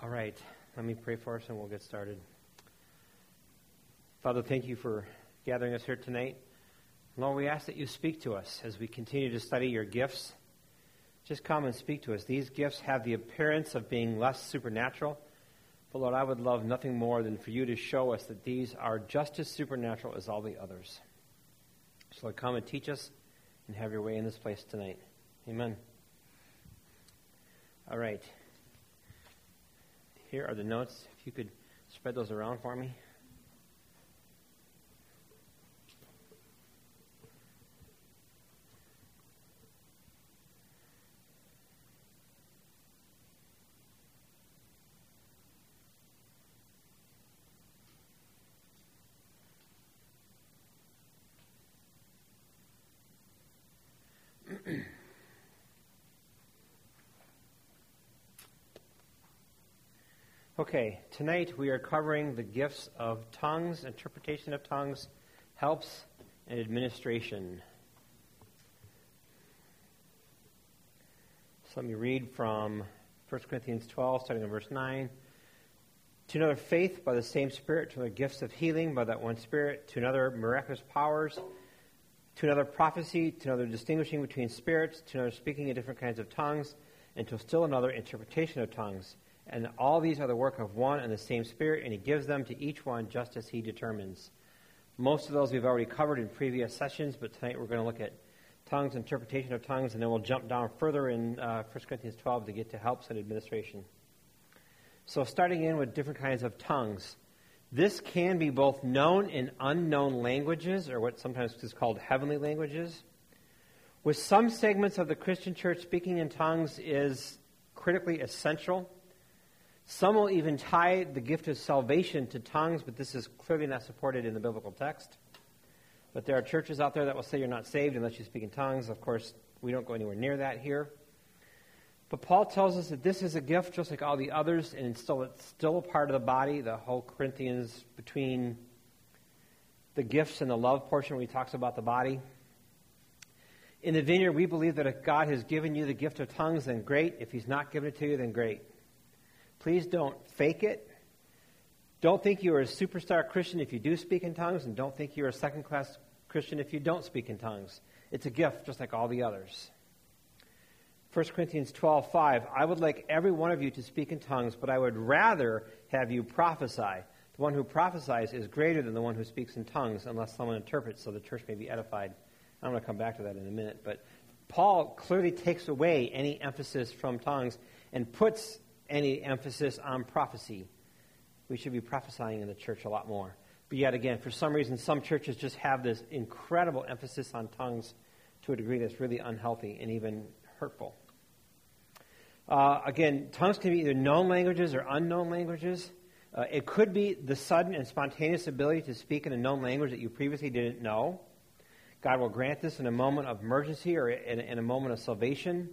All right, let me pray for us and we'll get started. Father, thank you for gathering us here tonight. Lord, we ask that you speak to us as we continue to study your gifts. Just come and speak to us. These gifts have the appearance of being less supernatural, but Lord, I would love nothing more than for you to show us that these are just as supernatural as all the others. So Lord, come and teach us and have your way in this place tonight. Amen. All right. Here are the notes. If you could spread those around for me. Okay, tonight we are covering the gifts of tongues, interpretation of tongues, helps, and administration. So let me read from 1 Corinthians 12, starting in verse 9. To another faith by the same Spirit, to another gifts of healing by that one Spirit, to another miraculous powers, to another prophecy, to another distinguishing between spirits, to another speaking in different kinds of tongues, and to still another interpretation of tongues. And all these are the work of one and the same Spirit, and he gives them to each one just as he determines. Most of those we've already covered in previous sessions, but tonight we're going to look at tongues, interpretation of tongues, and then we'll jump down further in 1 Corinthians 12 to get to helps and administration. So starting in with different kinds of tongues. This can be both known and unknown languages, or what sometimes is called heavenly languages. With some segments of the Christian church, speaking in tongues is critically essential. Some will even tie the gift of salvation to tongues, but this is clearly not supported in the biblical text. But there are churches out there that will say you're not saved unless you speak in tongues. Of course, we don't go anywhere near that here. But Paul tells us that this is a gift just like all the others, and it's still a part of the body. The whole Corinthians, between the gifts and the love portion where he talks about the body. In the Vineyard, we believe that if God has given you the gift of tongues, then great. If he's not given it to you, then great. Please don't fake it. Don't think you are a superstar Christian if you do speak in tongues, and don't think you're a second-class Christian if you don't speak in tongues. It's a gift just like all the others. 1 Corinthians 12:5, I would like every one of you to speak in tongues, but I would rather have you prophesy. The one who prophesies is greater than the one who speaks in tongues, unless someone interprets so the church may be edified. I'm going to come back to that in a minute. But Paul clearly takes away any emphasis from tongues and puts any emphasis on prophecy. We should be prophesying in the church a lot more. But yet again, for some reason, some churches just have this incredible emphasis on tongues to a degree that's really unhealthy and even hurtful. Again, tongues can be either known languages or unknown languages. It could be the sudden and spontaneous ability to speak in a known language that you previously didn't know. God will grant this in a moment of emergency or in a moment of salvation.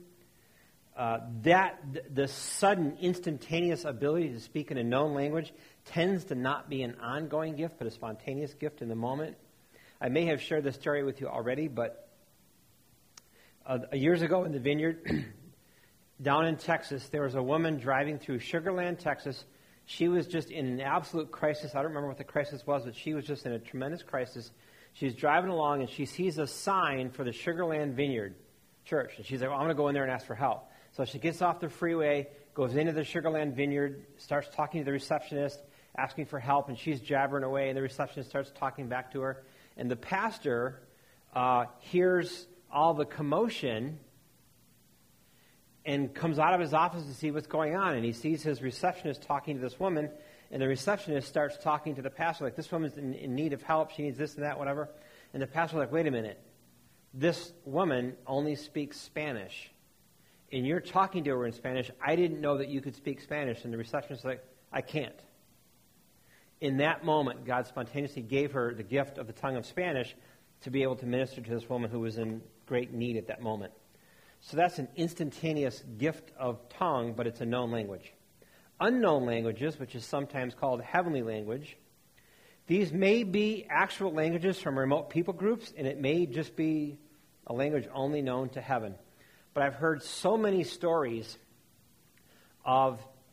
The sudden, instantaneous ability to speak in a known language tends to not be an ongoing gift, but a spontaneous gift in the moment. I may have shared this story with you already, but years ago in the Vineyard, down in Texas, there was a woman driving through Sugar Land, Texas. She was just in an absolute crisis. I don't remember what the crisis was, but she was just in a tremendous crisis. She's driving along, and she sees a sign for the Sugar Land Vineyard Church. And she's like, well, I'm going to go in there and ask for help. So she gets off the freeway, goes into the Sugar Land Vineyard, starts talking to the receptionist, asking for help, and she's jabbering away, and the receptionist starts talking back to her. And the pastor hears all the commotion and comes out of his office to see what's going on. And he sees his receptionist talking to this woman, and the receptionist starts talking to the pastor, like, this woman's in need of help, she needs this and that, whatever. And the pastor's like, wait a minute, this woman only speaks Spanish. And you're talking to her in Spanish. I didn't know that you could speak Spanish. And the receptionist is like, I can't. In that moment, God spontaneously gave her the gift of the tongue of Spanish to be able to minister to this woman who was in great need at that moment. So that's an instantaneous gift of tongue, but it's a known language. Unknown languages, which is sometimes called heavenly language, these may be actual languages from remote people groups, and it may just be a language only known to heaven. But I've heard so many stories of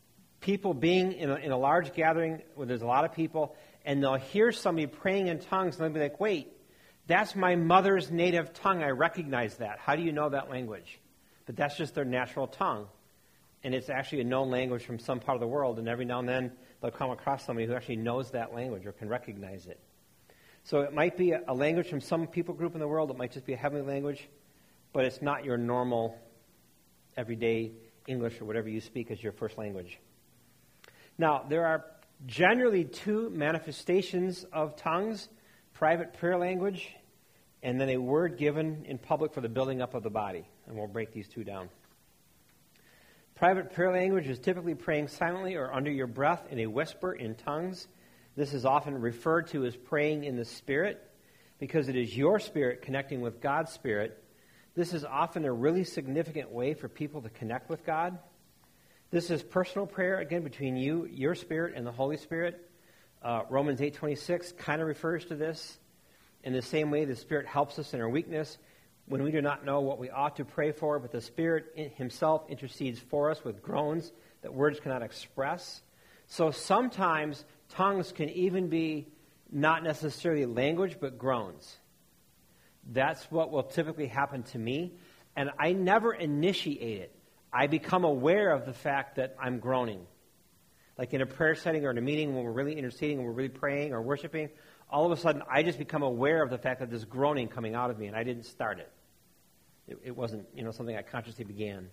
people being in a large gathering where there's a lot of people, and they'll hear somebody praying in tongues, and they'll be like, wait, that's my mother's native tongue. I recognize that. How do you know that language? But that's just their natural tongue. And it's actually a known language from some part of the world, and every now and then they'll come across somebody who actually knows that language or can recognize it. So it might be a language from some people group in the world. It might just be a heavenly language, but it's not your normal, everyday English or whatever you speak as your first language. Now, there are generally two manifestations of tongues: private prayer language, and then a word given in public for the building up of the body. And we'll break these two down. Private prayer language is typically praying silently or under your breath in a whisper in tongues. This is often referred to as praying in the Spirit because it is your spirit connecting with God's Spirit. This is often a really significant way for people to connect with God. This is personal prayer, again, between you, your spirit, and the Holy Spirit. Romans 8:26 kind of refers to this. In the same way, the Spirit helps us in our weakness when we do not know what we ought to pray for, but the Spirit himself intercedes for us with groans that words cannot express. So sometimes tongues can even be not necessarily language, but groans. That's what will typically happen to me, and I never initiate it. I become aware of the fact that I'm groaning. Like in a prayer setting or in a meeting when we're really interceding and we're really praying or worshiping, all of a sudden I just become aware of the fact that there's groaning coming out of me, and I didn't start it. It wasn't, something I consciously began.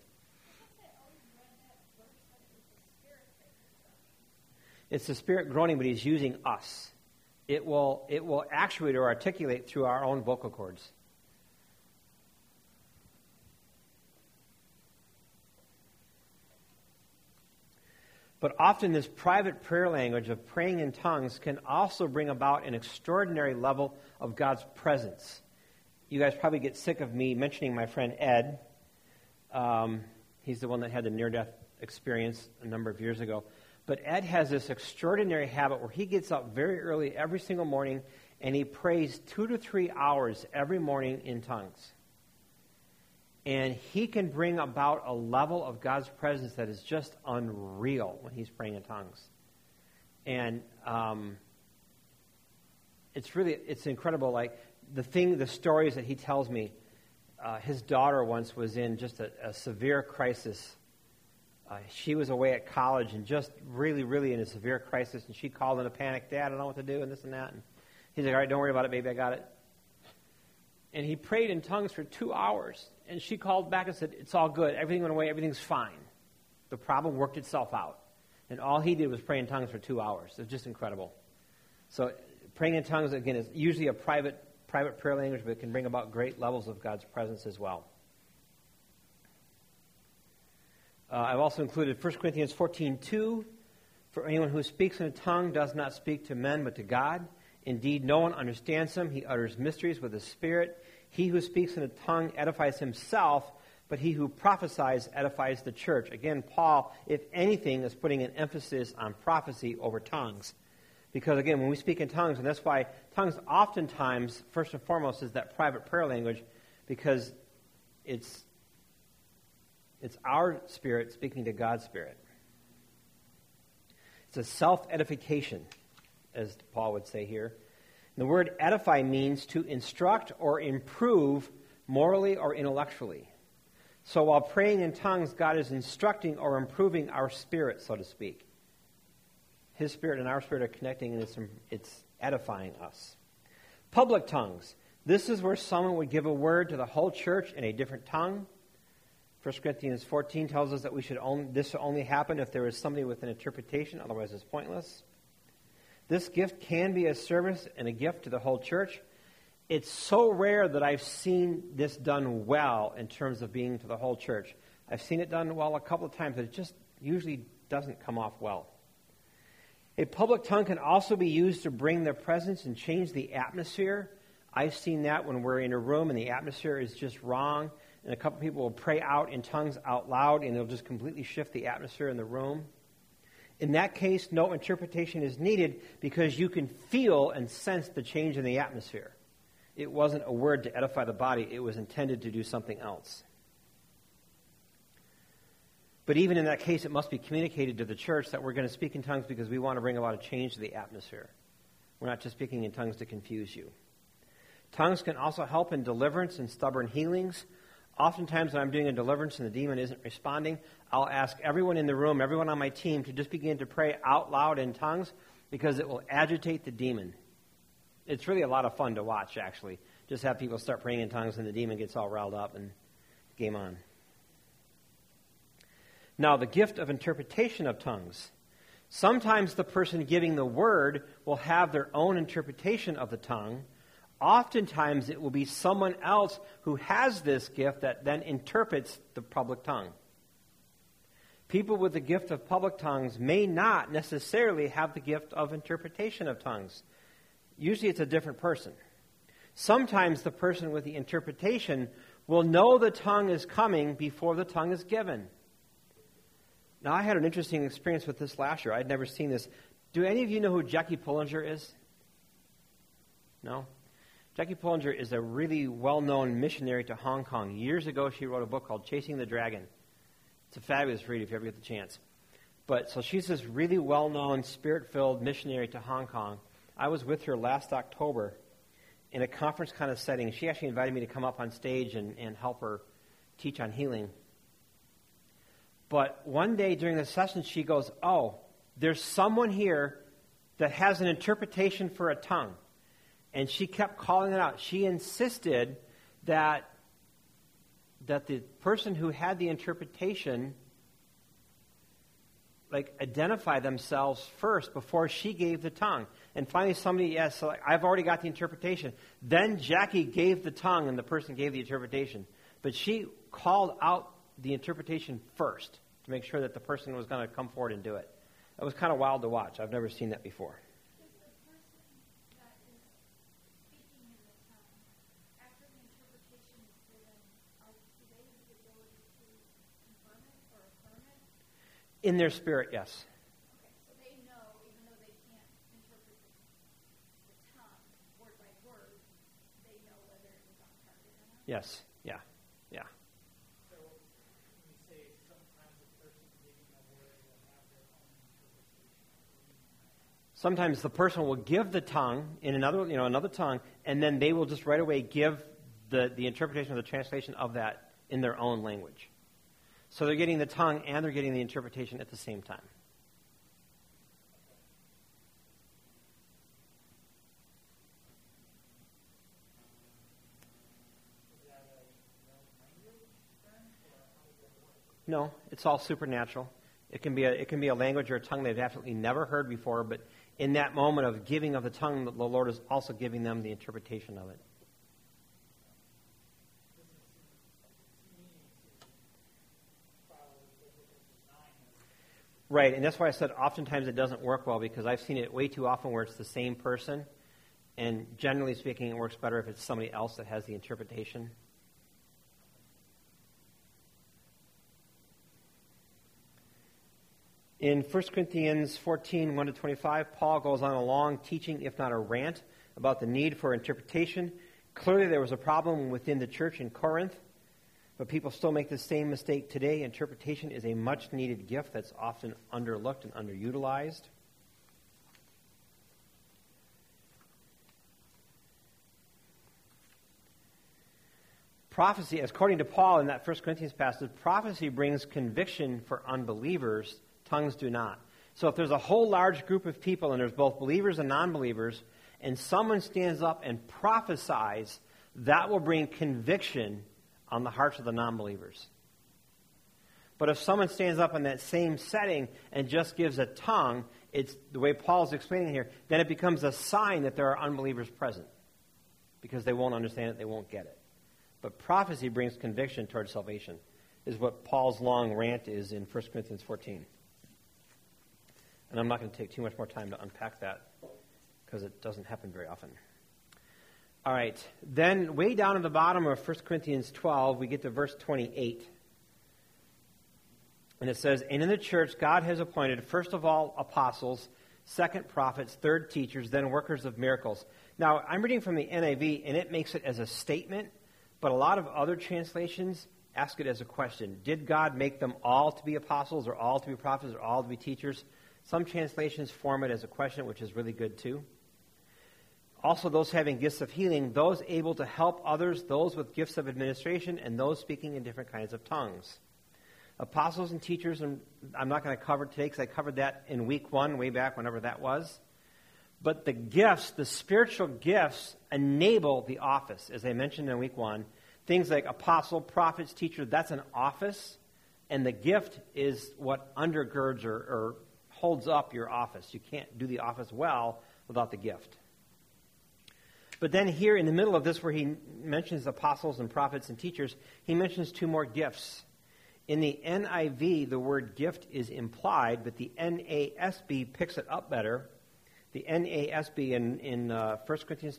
It's the Spirit groaning, but He's using us. It will actuate or articulate through our own vocal cords. But often this private prayer language of praying in tongues can also bring about an extraordinary level of God's presence. You guys probably get sick of me mentioning my friend Ed. He's the one that had the near-death experience a number of years ago. But Ed has this extraordinary habit where he gets up very early every single morning and he prays 2 to 3 hours every morning in tongues. And he can bring about a level of God's presence that is just unreal when he's praying in tongues. And it's incredible. Like the stories that he tells me, his daughter once was in just a severe crisis. She was away at college and just really, really in a severe crisis, and she called in a panic, Dad, I don't know what to do, and this and that. And he's like, all right, don't worry about it, baby, I got it. And he prayed in tongues for 2 hours, and she called back and said, it's all good, everything went away, everything's fine. The problem worked itself out. And all he did was pray in tongues for 2 hours. It's just incredible. So praying in tongues, again, is usually a private prayer language, but it can bring about great levels of God's presence as well. I've also included 1 Corinthians 14:2. For anyone who speaks in a tongue does not speak to men but to God. Indeed, no one understands him. He utters mysteries with his spirit. He who speaks in a tongue edifies himself, but he who prophesies edifies the church. Again, Paul, if anything, is putting an emphasis on prophecy over tongues. Because, again, when we speak in tongues, and that's why tongues oftentimes, first and foremost, is that private prayer language, because it's our spirit speaking to God's spirit. It's a self-edification, as Paul would say here. And the word edify means to instruct or improve morally or intellectually. So while praying in tongues, God is instructing or improving our spirit, so to speak. His spirit and our spirit are connecting, and it's edifying us. Public tongues. This is where someone would give a word to the whole church in a different tongue. 1 Corinthians 14 tells us that this should only happen if there is somebody with an interpretation, otherwise it's pointless. This gift can be a service and a gift to the whole church. It's so rare that I've seen this done well in terms of being to the whole church. I've seen it done well a couple of times, but it just usually doesn't come off well. A public tongue can also be used to bring their presence and change the atmosphere. I've seen that when we're in a room and the atmosphere is just wrong, and a couple people will pray out in tongues out loud, and it'll just completely shift the atmosphere in the room. In that case, no interpretation is needed because you can feel and sense the change in the atmosphere. It wasn't a word to edify the body. It was intended to do something else. But even in that case, it must be communicated to the church that we're going to speak in tongues because we want to bring a lot of change to the atmosphere. We're not just speaking in tongues to confuse you. Tongues can also help in deliverance and stubborn healings. Oftentimes when I'm doing a deliverance and the demon isn't responding, I'll ask everyone in the room, everyone on my team, to just begin to pray out loud in tongues because it will agitate the demon. It's really a lot of fun to watch, actually. Just have people start praying in tongues and the demon gets all riled up and game on. Now, the gift of interpretation of tongues. Sometimes the person giving the word will have their own interpretation of the tongue. Oftentimes it will be someone else who has this gift that then interprets the public tongue. People with the gift of public tongues may not necessarily have the gift of interpretation of tongues. Usually it's a different person. Sometimes the person with the interpretation will know the tongue is coming before the tongue is given. Now, I had an interesting experience with this last year. I'd never seen this. Do any of you know who Jackie Pullinger is? No? Jackie Pullinger is a really well-known missionary to Hong Kong. Years ago, she wrote a book called Chasing the Dragon. It's a fabulous read if you ever get the chance. So she's this really well-known, spirit-filled missionary to Hong Kong. I was with her last October in a conference kind of setting. She actually invited me to come up on stage and help her teach on healing. But one day during the session, she goes, "Oh, there's someone here that has an interpretation for a tongue." And she kept calling it out. She insisted that the person who had the interpretation identify themselves first before she gave the tongue. And finally somebody asked, so I've already got the interpretation. Then Jackie gave the tongue and the person gave the interpretation. But she called out the interpretation first to make sure that the person was going to come forward and do it. It was kind of wild to watch. I've never seen that before. In their spirit, yes. Okay, so they know, even though they can't interpret the tongue word by word, they know whether it was on target or not? Yes, yeah. So when you say sometimes the person giving the word will have their own interpretation. Sometimes the person will give the tongue in another tongue, and then they will just right away give the interpretation or the translation of that in their own language. So they're getting the tongue and they're getting the interpretation at the same time. Is that a known language then, or how does that work? No, it's all supernatural. It can be a language or a tongue they've absolutely never heard before, but in that moment of giving of the tongue, the Lord is also giving them the interpretation of it. Right, and that's why I said oftentimes it doesn't work well, because I've seen it way too often where it's the same person, and generally speaking it works better if it's somebody else that has the interpretation. In 1 Corinthians 14, 1-25, Paul goes on a long teaching, if not a rant, about the need for interpretation. Clearly there was a problem within the church in Corinth, but people still make the same mistake today. Interpretation is a much-needed gift that's often underlooked and underutilized. Prophecy, according to Paul in that 1 Corinthians passage, prophecy brings conviction for unbelievers. Tongues do not. So if there's a whole large group of people, and there's both believers and non-believers, and someone stands up and prophesies, that will bring conviction on the hearts of the non-believers. But if someone stands up in that same setting and just gives a tongue, it's the way Paul's explaining here, then it becomes a sign that there are unbelievers present, because they won't understand it, they won't get it. But prophecy brings conviction towards salvation, is what Paul's long rant is in 1 Corinthians 14. And I'm not going to take too much more time to unpack that, because it doesn't happen very often. All right, then way down at the bottom of 1 Corinthians 12, we get to verse 28. And it says, "And in the church God has appointed, first of all, apostles, second prophets, third teachers, then workers of miracles." Now, I'm reading from the NIV, and it makes it as a statement, but a lot of other translations ask it as a question. Did God make them all to be apostles, or all to be prophets, or all to be teachers? Some translations form it as a question, which is really good too. Also, those having gifts of healing, those able to help others, those with gifts of administration, and those speaking in different kinds of tongues. Apostles and teachers, and I'm not going to cover today because I covered that in week 1, way back, whenever that was. But the gifts, the spiritual gifts, enable the office, as I mentioned in week 1. Things like apostle, prophets, teacher, that's an office. And the gift is what undergirds or holds up your office. You can't do the office well without the gift. But then here in the middle of this, where he mentions apostles and prophets and teachers, he mentions 2 more gifts. In the NIV, the word gift is implied, but the NASB picks it up better. The NASB in 1 Corinthians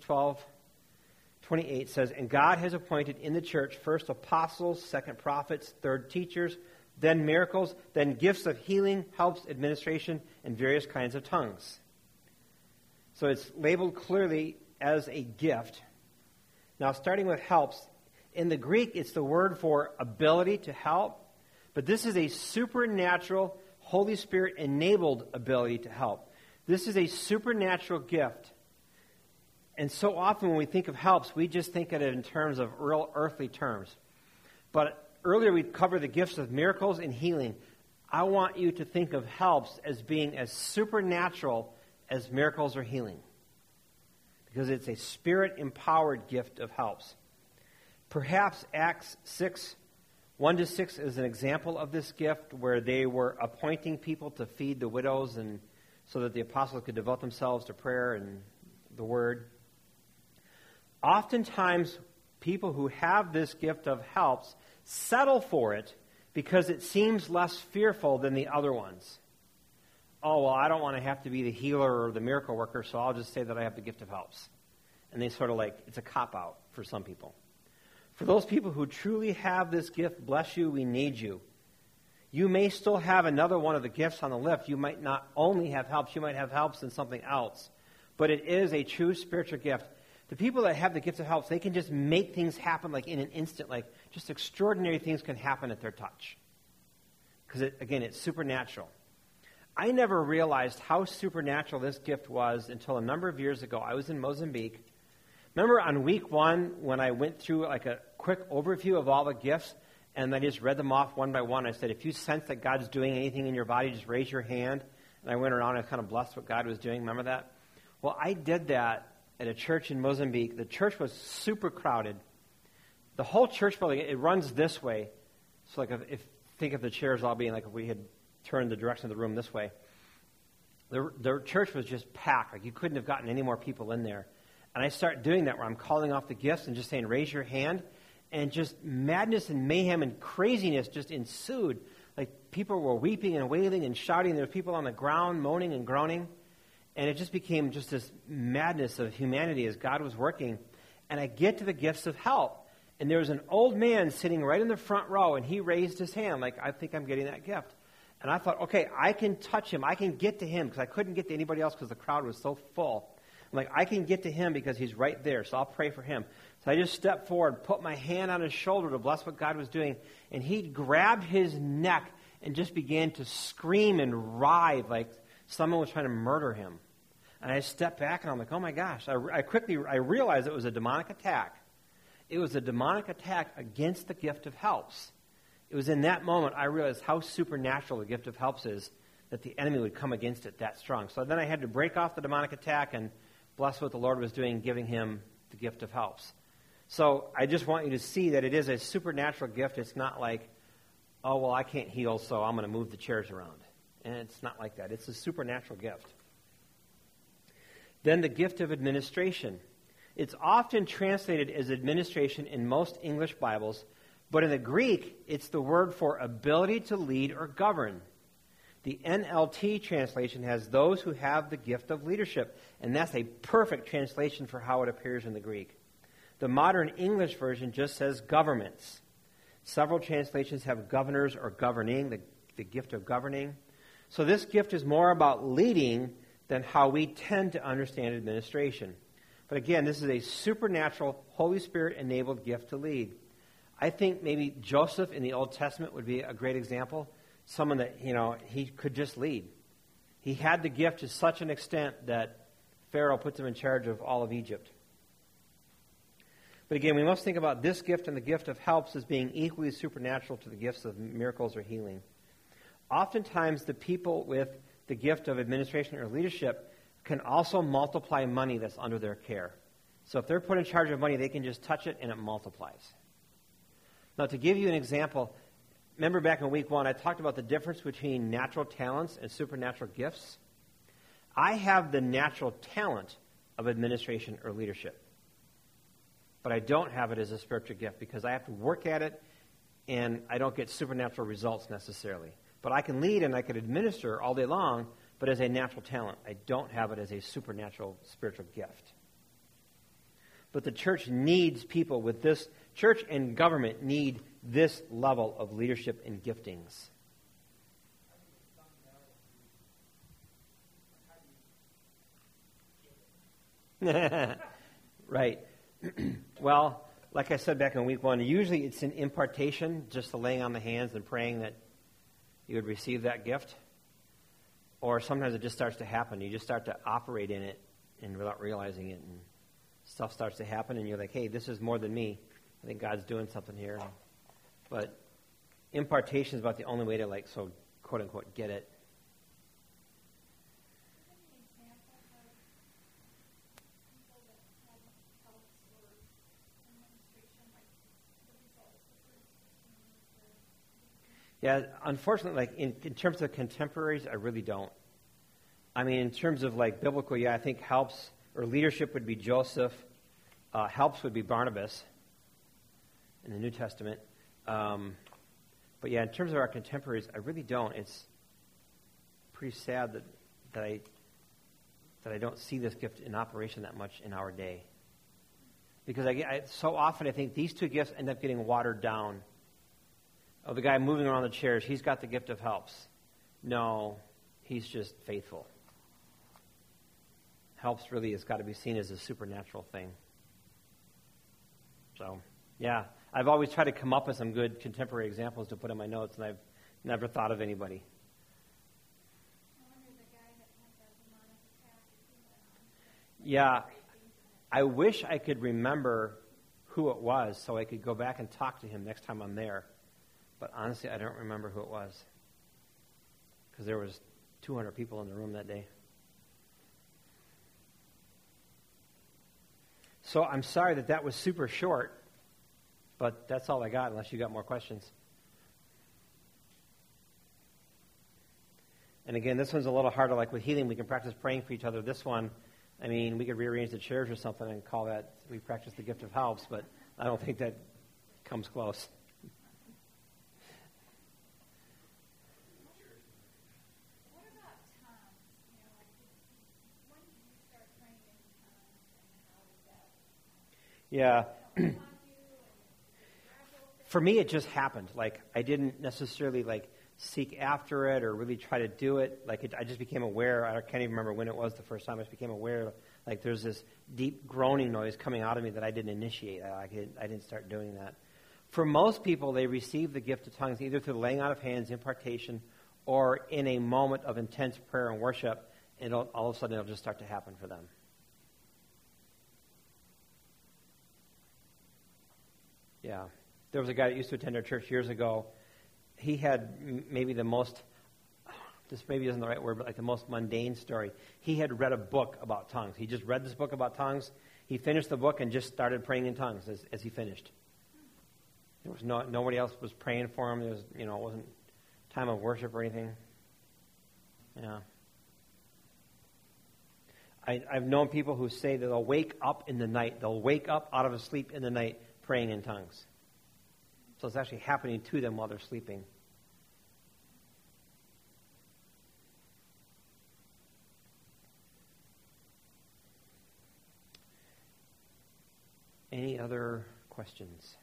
12:28 says, "And God has appointed in the church first apostles, second prophets, third teachers, then miracles, then gifts of healing, helps, administration, and various kinds of tongues." So it's labeled clearly as a gift. Now, starting with helps, in the Greek, it's the word for ability to help, but this is a supernatural, Holy Spirit-enabled ability to help. This is a supernatural gift. And so often when we think of helps, we just think of it in terms of real earthly terms. But earlier we covered the gifts of miracles and healing. I want you to think of helps as being as supernatural as miracles or healing, because it's a Spirit-empowered gift of helps. Perhaps Acts 1-6 is an example of this gift, where they were appointing people to feed the widows and so that the apostles could devote themselves to prayer and the word. Oftentimes, people who have this gift of helps settle for it because it seems less fearful than the other ones. Oh, well, I don't want to have to be the healer or the miracle worker, so I'll just say that I have the gift of helps. And they sort of it's a cop-out for some people. For those people who truly have this gift, bless you, we need you. You may still have another one of the gifts on the list. You might not only have helps, you might have helps in something else. But it is a true spiritual gift. The people that have the gift of helps, they can just make things happen in an instant. Just extraordinary things can happen at their touch. Because, again, it's supernatural. I never realized how supernatural this gift was until a number of years ago. I was in Mozambique. Remember on week 1 when I went through a quick overview of all the gifts, and I just read them off one by one. I said, if you sense that God's doing anything in your body, just raise your hand. And I went around and kind of blessed what God was doing. Remember that? Well, I did that at a church in Mozambique. The church was super crowded. The whole church building, it runs this way. So think of the chairs all being if we had turned the direction of the room this way. The church was just packed. You couldn't have gotten any more people in there. And I start doing that where I'm calling off the gifts and just saying, raise your hand. And just madness and mayhem and craziness just ensued. People were weeping and wailing and shouting. There were people on the ground moaning and groaning. And it just became just this madness of humanity as God was working. And I get to the gifts of help. And there was an old man sitting right in the front row, and he raised his hand I think I'm getting that gift. And I thought, okay, I can touch him. I can get to him, because I couldn't get to anybody else because the crowd was so full. I can get to him because he's right there, so I'll pray for him. So I just stepped forward, put my hand on his shoulder to bless what God was doing, and he grabbed his neck and just began to scream and writhe like someone was trying to murder him. And I stepped back, and I'm like, oh my gosh. I realized it was a demonic attack. It was a demonic attack against the gift of helps. It was in that moment I realized how supernatural the gift of helps is, that the enemy would come against it that strong. So then I had to break off the demonic attack and bless what the Lord was doing, giving him the gift of helps. So I just want you to see that it is a supernatural gift. It's not oh, well, I can't heal, so I'm going to move the chairs around. And it's not like that. It's a supernatural gift. Then the gift of administration. It's often translated as administration in most English Bibles, but in the Greek, it's the word for ability to lead or govern. The NLT translation has those who have the gift of leadership, and that's a perfect translation for how it appears in the Greek. The modern English version just says governments. Several translations have governors or governing, the gift of governing. So this gift is more about leading than how we tend to understand administration. But again, this is a supernatural, Holy Spirit-enabled gift to lead. I think maybe Joseph in the Old Testament would be a great example. Someone that, he could just lead. He had the gift to such an extent that Pharaoh puts him in charge of all of Egypt. But again, we must think about this gift and the gift of helps as being equally supernatural to the gifts of miracles or healing. Oftentimes, the people with the gift of administration or leadership can also multiply money that's under their care. So if they're put in charge of money, they can just touch it and it multiplies. Now, to give you an example, remember back in week 1, I talked about the difference between natural talents and supernatural gifts. I have the natural talent of administration or leadership, but I don't have it as a spiritual gift because I have to work at it and I don't get supernatural results necessarily. But I can lead and I can administer all day long, but as a natural talent. I don't have it as a supernatural spiritual gift. But the church needs people with this. Church and government need this level of leadership and giftings. Right. Well, like I said back in week 1, usually it's an impartation, just the laying on the hands and praying that you would receive that gift. Or sometimes it just starts to happen. You just start to operate in it and without realizing it. And stuff starts to happen and you're like, hey, this is more than me. I think God's doing something here. But impartation is about the only way to, quote unquote, get it. Yeah, unfortunately, in terms of contemporaries, I really don't. I mean, in terms of biblical, I think helps or leadership would be Joseph. Helps would be Barnabas in the New Testament. But in terms of our contemporaries, I really don't. It's pretty sad that I don't see this gift in operation that much in our day. Because so often I think these two gifts end up getting watered down. Oh, the guy moving around the chairs, he's got the gift of helps. No, he's just faithful. Helps really has got to be seen as a supernatural thing. So, I've always tried to come up with some good contemporary examples to put in my notes, and I've never thought of anybody. Yeah, I wish I could remember who it was so I could go back and talk to him next time I'm there. But honestly, I don't remember who it was because there was 200 people in the room that day. So I'm sorry that was super short, but that's all I got unless you got more questions. And again, this one's a little harder. Like with healing, we can practice praying for each other. This one, I mean, we could rearrange the chairs or something and call that we practice the gift of helps, but I don't think that comes close. What about tongues? When did you start praying in tongues, and how did that? Yeah. For me, it just happened. I didn't necessarily seek after it or really try to do it. I just became aware. I can't even remember when it was the first time. I just became aware. There's this deep groaning noise coming out of me that I didn't initiate. I didn't start doing that. For most people, they receive the gift of tongues either through the laying out of hands, impartation, or in a moment of intense prayer and worship, and all of a sudden it'll just start to happen for them. Yeah. There was a guy that used to attend our church years ago. He had maybe the most, this maybe isn't the right word, but the most mundane story. He had read a book about tongues. He just read this book about tongues. He finished the book and just started praying in tongues as he finished. There was nobody else was praying for him. There was, it wasn't time of worship or anything. Yeah. I've known people who say that they'll wake up in the night. They'll wake up out of a sleep in the night praying in tongues. So it's actually happening to them while they're sleeping. Any other questions?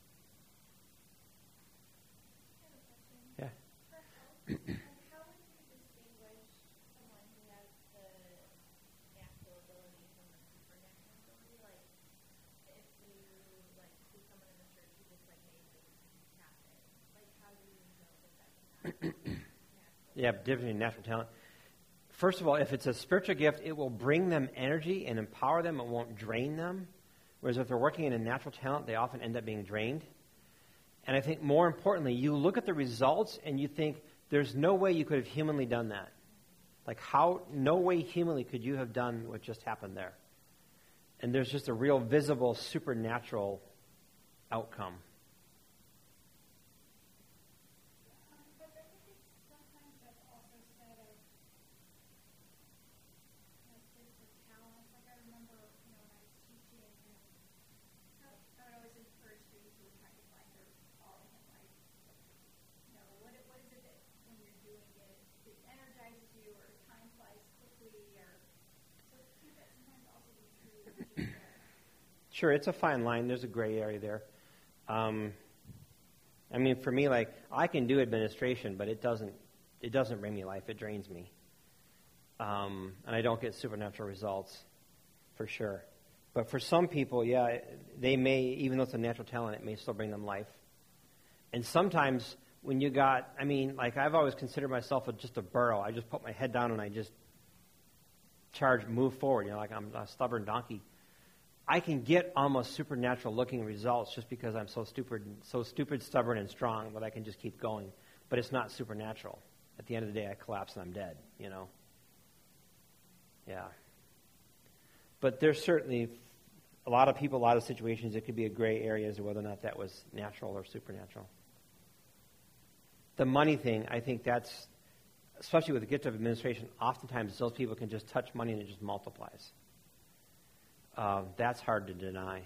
Yeah. How would you distinguish someone who has the natural ability from the supernatural ability? If you see someone in the church who just maybe Yeah, difference between natural talent. First of all, if it's a spiritual gift, it will bring them energy and empower them. It won't drain them. Whereas if they're working in a natural talent, they often end up being drained. And I think more importantly, you look at the results and you think, there's no way you could have humanly done that. Like no way humanly could you have done what just happened there. And there's just a real visible supernatural outcome. But I think it's sometimes that's also said of gifts or talents. Like I remember, when I was teaching, I would always encourage students who were trying to find their calling in life. What is it that when you're doing it energizes you, or time flies quickly, or so I think that sometimes also be true. Sure, it's a fine line. There's a gray area there. I mean, for me, like, I can do administration, but it doesn't bring me life. It drains me. And I don't get supernatural results, for sure. But for some people, yeah, they may, even though it's a natural talent, it may still bring them life. And sometimes when you got, I've always considered myself just a burro. I just put my head down and I just move forward, like I'm a stubborn donkey. I can get almost supernatural looking results just because I'm so stupid, stubborn, and strong that I can just keep going. But it's not supernatural. At the end of the day, I collapse and I'm dead, Yeah. But there's certainly a lot of people, a lot of situations, it could be a gray area as to whether or not that was natural or supernatural. The money thing, I think that's, especially with the gift of administration, oftentimes those people can just touch money and it just multiplies. That's hard to deny.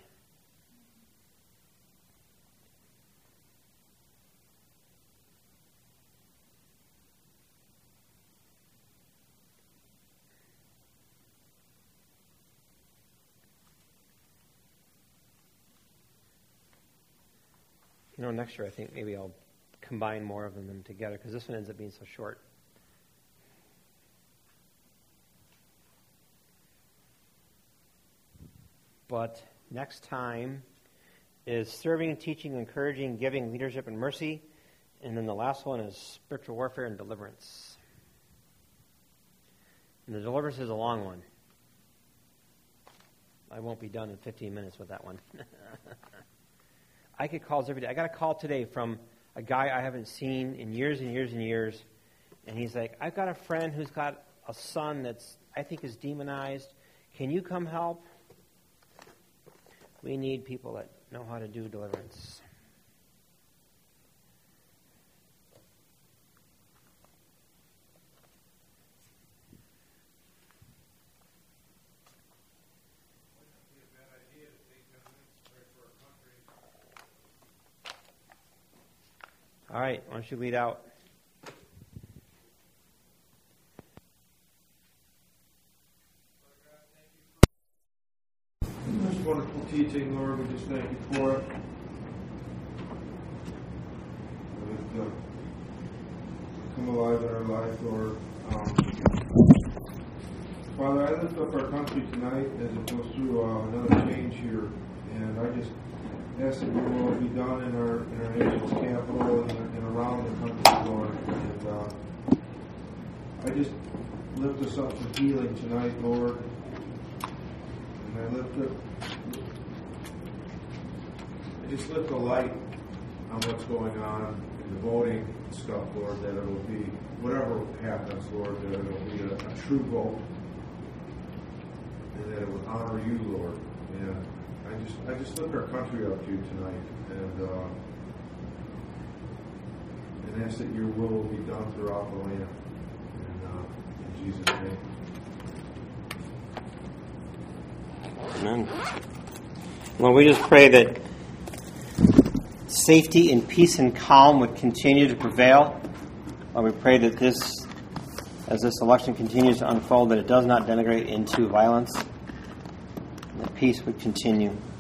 Next year I think maybe I'll combine more of them together because this one ends up being so short. But next time is serving, teaching, encouraging, giving, leadership, and mercy. And then the last one is spiritual warfare and deliverance. And the deliverance is a long one. I won't be done in 15 minutes with that one. I get calls every day. I got a call today from a guy I haven't seen in years and years and years. And he's like, I've got a friend who's got a son that's, I think, is demonized. Can you come help? We need people that know how to do deliverance. Wouldn't it be a bad idea to take 10 minutes to pray for our country? All right, why don't you lead out? This wonderful teaching, Lord, we just thank you for it. Let it come alive in our life, Lord. Father, I lift up our country tonight as it goes through another change here, and I just ask that your will be done in our nation's capital and around the country, Lord. And I just lift us up for healing tonight, Lord. And I just lift the light on what's going on in the voting stuff, Lord, that it will be, whatever happens, Lord, that it will be a true vote, and that it will honor you, Lord. And I just lift our country up to you tonight, and ask that your will be done throughout the land. And in Jesus' name. Amen. Well, we just pray that safety and peace and calm would continue to prevail. Lord, we pray that as this election continues to unfold, that it does not denigrate into violence, and that peace would continue.